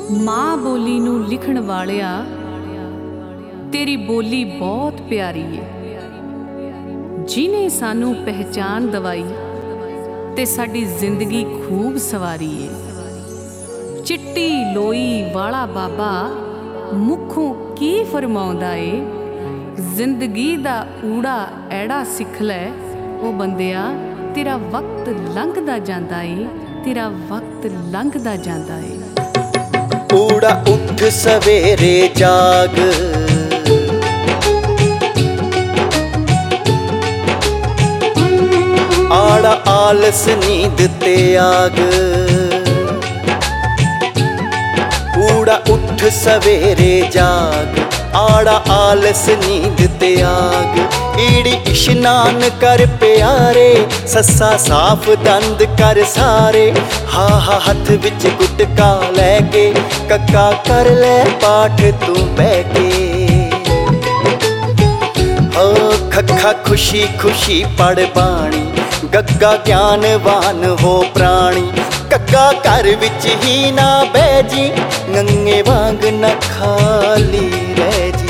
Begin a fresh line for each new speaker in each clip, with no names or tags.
ਮਾਂ ਬੋਲੀ ਨੂੰ ਲਿਖਣ ਵਾਲਿਆ, ਤੇਰੀ ਬੋਲੀ ਬਹੁਤ ਪਿਆਰੀ ਏ। ਜਿਹਨੇ ਸਾਨੂੰ ਪਹਿਚਾਨ ਦਵਾਈ ਤੇ ਸਾਡੀ ਜ਼ਿੰਦਗੀ ਖੂਬ ਸਵਾਰੀ ਏ। ਚਿੱਟੀ ਲੋਈ ਵਾਲਾ ਬਾਬਾ ਮੁੱਖੋਂ ਕੀ ਫਰਮਾਉਂਦਾ ਏ, ਜ਼ਿੰਦਗੀ ਦਾ ਊੜਾ ਐੜਾ ਸਿੱਖ ਲੈ ਉਹ ਬੰਦਿਆ, ਤੇਰਾ ਵਕਤ ਲੰਘਦਾ ਜਾਂਦਾ ਏ, ਤੇਰਾ ਵਕਤ ਲੰਘਦਾ ਜਾਂਦਾ ਏ।
ਊੜਾ ਉੱਠ ਸਵੇਰੇ ਜਾਗ, ਆੜਾ ਆਲਸ ਨੀਂਦ ਤੇ ਆਗ। ਊੜਾ ਉੱਠ ਸਵੇਰੇ ਜਾਗ, ਆੜਾ ਆਲਸ ਨੀਂਦ ਤੇ ਆਗ। ਈੜੀ ਇਸ਼ਨਾਨ ਕਰ ਪਿਆਰੇ, ਸੱਸਾ ਸਾਫ ਦੰਦ ਕਰ ਸਾਰੇ। ਹਾ ਹਾ ਹੱਥ ਵਿੱਚ ਗੁਟਕਾ ਲੈ ਕੇ, ਕੱਕਾ ਕਰ ਲੈ ਪਾਠ ਤੂੰ ਬਹਿ ਕੇ। ਹੋ ਖੱਖਾ ਖੁਸ਼ੀ ਖੁਸ਼ੀ ਪੜ ਬਾਣੀ, ਗੱਗਾ ਗਿਆਨਵਾਨ ਹੋ ਪ੍ਰਾਣੀ। ਕੱਕਾ ਘਰ ਵਿੱਚ ਹੀ ਨਾ ਬਹਿ ਜੀ, ਨੰਗੇ ਵਾਂਗ ਨਾ ਖਾਲੀ ਰਹਿ ਜੀ।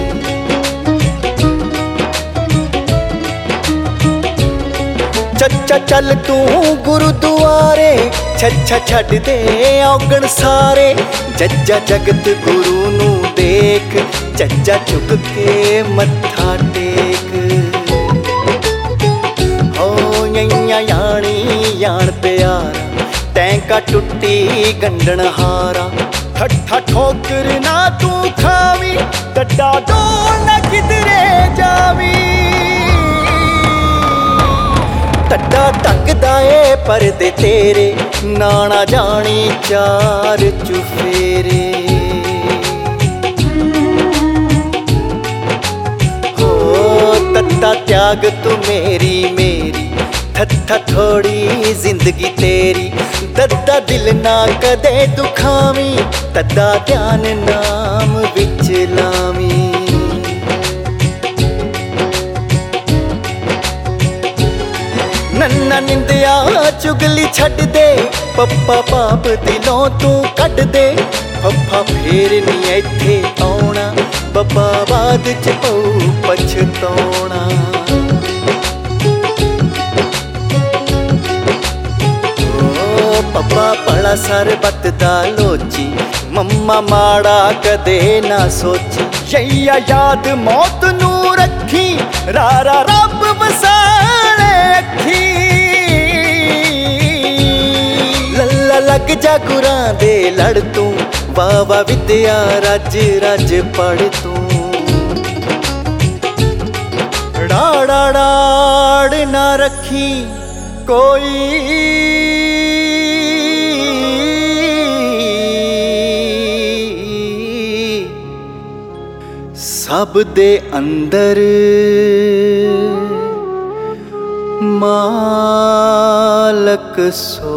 ਚੱਚਾ ਚੱਲ ਤੂੰ ਗੁਰਦੁਆਰੇ, ਛੱਛਾ ਛੱਡ ਦੇ ਔਗਣ ਸਾਰੇ। ਜੱਜਾ ਜਗਤ ਗੁਰੂ ਨੂੰ ਦੇਖ, ਚੱਜਾ ਝੁਕ ਕੇ ਮੱਥਾ ਟੇਕ। ਹੋ ਯਈਆਂ ਯਾਣੀ ਯਾਣ ਪਿਆਰਾ, ਟੈਂਕਾ ਟੁੱਟੀ ਗੰਢਣ ਹਾਰਾ। ਠੱਠਾ ਠੋਕਰ ਨਾ ਤੂੰ ਖਾਵੀਂ, ਡੱਡਾ ਡੋਲ ਨਾ ਕਿਧਰੇ ਜਾਵੀਂ। ਟੱਡਾ ਟੰਗਦਾ ਏ ਪਰਦੇ ਤੇਰੇ, ਨਾ ਜਾਣੀ ਚਾਰ ਚੁਫੇਰੇ। ਹੋ ਤੱਤਾ ਤਿਆਗ ਤੂੰ ਮੇਰੀ ਮੇਰੀ, ਥੱਥਾ ਥੋੜੀ ਜ਼ਿੰਦਗੀ ਤੇਰੀ। ਦੱਦਾ ਦਿਲ ਨਾ ਕਦੇ ਦੁਖਾਵੀਂ, ਤੱਦਾ ਧਿਆਨ ਨਾਮ ਵਿੱਚ ਲਾਵੀਂ। ਨੰਨਾ ਨਿੰਦਿਆ ਚੁਗਲੀ ਛੱਡ ਦੇ, ਪੱਪਾ ਪਾਪ ਦਿਲੋਂ ਤੂੰ ਕੱਢ ਦੇ। ਫੱਫਾ ਫੇਰ ਨੀ ਇੱਥੇ ਆਉਣਾ, ਬੱਬਾ ਬਾਅਦ ਚ ਪਊ ਪਛਤਾਉਣਾ। ਓ ਪੱਪਾ ਭਲਾ ਸਰਬੱਤ ਦਾ ਲੋਚੀ, ਮੰਮਾ ਮਾੜਾ ਕਦੇ ਨਾ ਸੋਚੀ। ਯਈਆ ਯਾਦ ਮੌਤ ਨੂੰ ਰੱਖੀ, ਰਾਰਾ ਰੱਬ ਵਸਾਲੇ ਅੱਖੀ। ਲੱਲਾ ਲੱਗ ਜਾ ਗੁਰਾਂ ਦੇ ਲੜ ਤੂੰ, ਵਾਵਾ ਵਿਦਿਆ ਰੱਜ ਰੱਜ ਪੜ ਤੂੰ। ਡਾੜਾ ਡਾੜ ਨਾ ਰੱਖੀ ਕੋਈ, ਸਭ ਦੇ ਅੰਦਰ ਮਾਲਕ ਸੋ।